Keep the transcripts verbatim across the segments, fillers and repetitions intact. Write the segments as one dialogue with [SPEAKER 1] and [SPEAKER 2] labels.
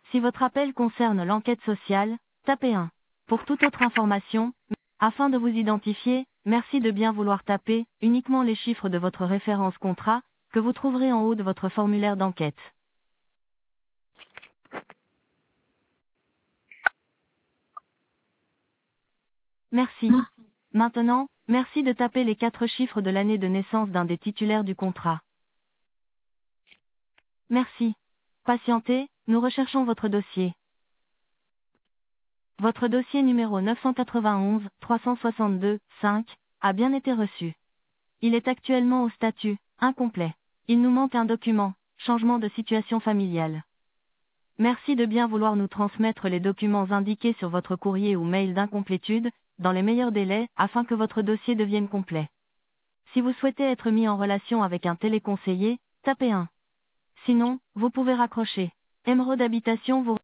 [SPEAKER 1] Si votre appel concerne l'enquête sociale, tapez un. Pour toute autre information, afin de vous identifier, merci de bien vouloir taper uniquement les chiffres de votre référence contrat, que vous trouverez en haut de votre formulaire d'enquête. Merci. Maintenant, merci de taper les quatre chiffres de l'année de naissance d'un des titulaires du contrat. Merci. Patientez, nous recherchons votre dossier. Votre dossier numéro neuf cent quatre-vingt-onze trois cent soixante-deux cinq a bien été reçu. Il est actuellement au statut incomplet. Il nous manque un document, changement de situation familiale. Merci de bien vouloir nous transmettre les documents indiqués sur votre courrier ou mail d'incomplétude, dans les meilleurs délais, afin que votre dossier devienne complet. Si vous souhaitez être mis en relation avec un téléconseiller, tapez un. Sinon, vous pouvez raccrocher. Émeraude Habitation vous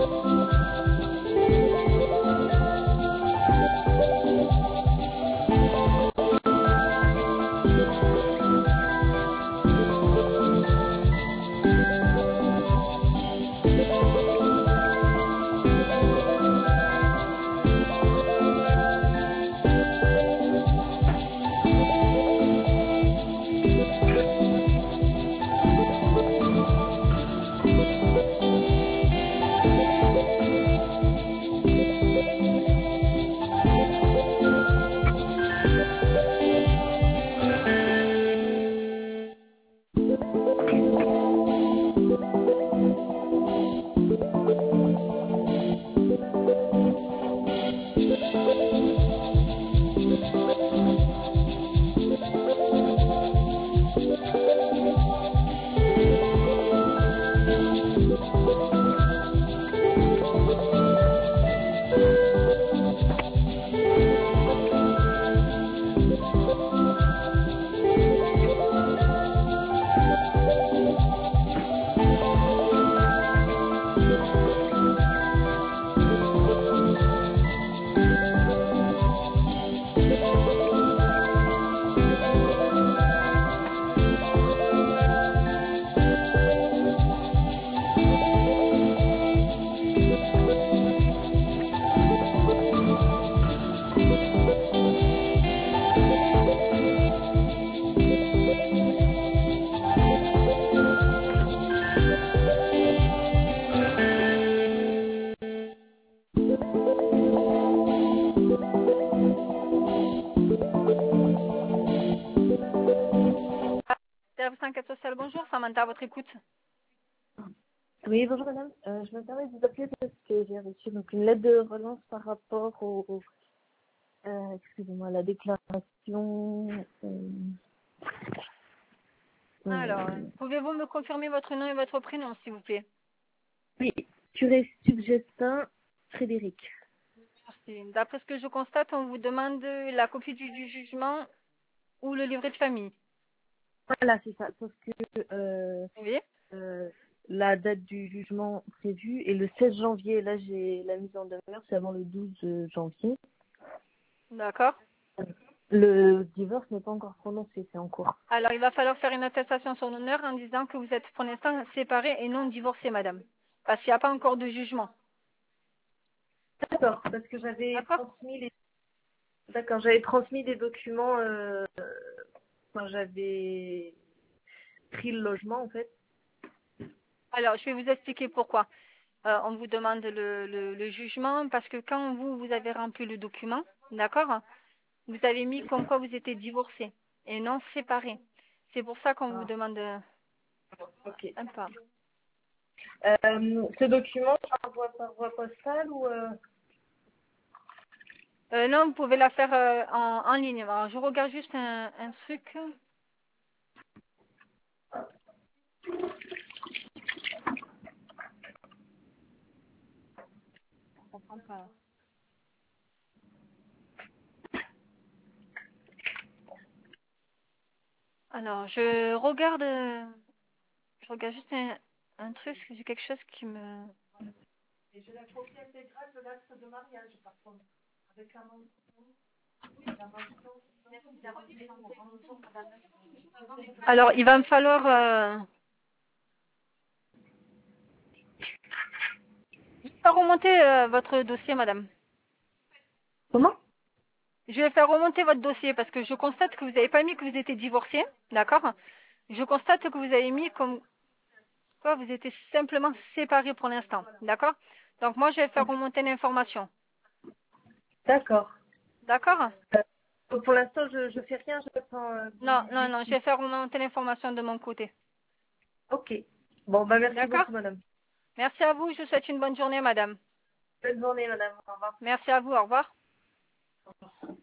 [SPEAKER 2] cinq quatre social, bonjour, Samantha, à votre écoute.
[SPEAKER 3] Oui, bonjour madame. Euh, je me permets de vous appeler parce que j'ai reçu donc une lettre de relance par rapport au, au euh, excusez-moi, la déclaration. Euh,
[SPEAKER 2] Alors,
[SPEAKER 3] euh,
[SPEAKER 2] pouvez-vous me confirmer votre nom et votre prénom, s'il vous plaît?
[SPEAKER 3] oui, curé subgestin Frédéric.
[SPEAKER 2] Merci. D'après ce que je constate, on vous demande la copie du, du jugement ou le livret de famille.
[SPEAKER 3] Voilà, c'est ça. Sauf que euh,
[SPEAKER 2] Oui.
[SPEAKER 3] euh, la date du jugement prévue est le seize janvier. Là, j'ai la mise en demeure, c'est avant le douze janvier.
[SPEAKER 2] D'accord.
[SPEAKER 3] Le divorce n'est pas encore prononcé, c'est en cours.
[SPEAKER 2] Alors, il va falloir faire une attestation sur l'honneur en disant que vous êtes pour l'instant séparés et non divorcés, madame. Parce qu'il n'y a pas encore de jugement.
[SPEAKER 3] D'accord, parce que j'avais
[SPEAKER 2] D'accord.
[SPEAKER 3] transmis les D'accord, j'avais transmis des documents euh, quand j'avais pris le logement en fait.
[SPEAKER 2] Alors, je vais vous expliquer pourquoi. Euh, on vous demande le, le, le jugement parce que quand vous, vous avez rempli le document, d'accord, vous avez mis comme quoi vous étiez divorcés et non séparés. C'est pour ça qu'on vous
[SPEAKER 3] Ah,
[SPEAKER 2] demande euh,
[SPEAKER 3] ok.
[SPEAKER 2] un pas.
[SPEAKER 3] Euh, ce document, j'envoie par voie postale ou euh...
[SPEAKER 2] Euh, non, vous pouvez la faire euh, en, en ligne. Alors, je regarde juste un, un truc. Je comprends pas. Alors, je regarde, euh, je regarde juste un, un truc, parce que j'ai quelque chose qui me... Alors, il va me falloir euh, faire remonter euh, votre dossier, madame.
[SPEAKER 3] Comment?
[SPEAKER 2] Je vais faire remonter votre dossier parce que je constate que vous n'avez pas mis que vous étiez divorcé, d'accord? Je constate que vous avez mis comme quoi vous étiez simplement séparés pour l'instant, d'accord? Donc moi, je vais faire remonter l'information,
[SPEAKER 3] D'accord.
[SPEAKER 2] d'accord?
[SPEAKER 3] Euh, pour l'instant, je je fais rien, j'attends euh, que vous me
[SPEAKER 2] Non, non,
[SPEAKER 3] disiez
[SPEAKER 2] non, je
[SPEAKER 3] si.
[SPEAKER 2] vais faire remonter l'information de mon côté,
[SPEAKER 3] Ok. Bon, bah merci
[SPEAKER 2] d'accord?
[SPEAKER 3] beaucoup, madame.
[SPEAKER 2] Merci à vous, je vous souhaite une bonne journée, madame.
[SPEAKER 3] Bonne journée, madame. Au revoir.
[SPEAKER 2] Merci à vous, au revoir.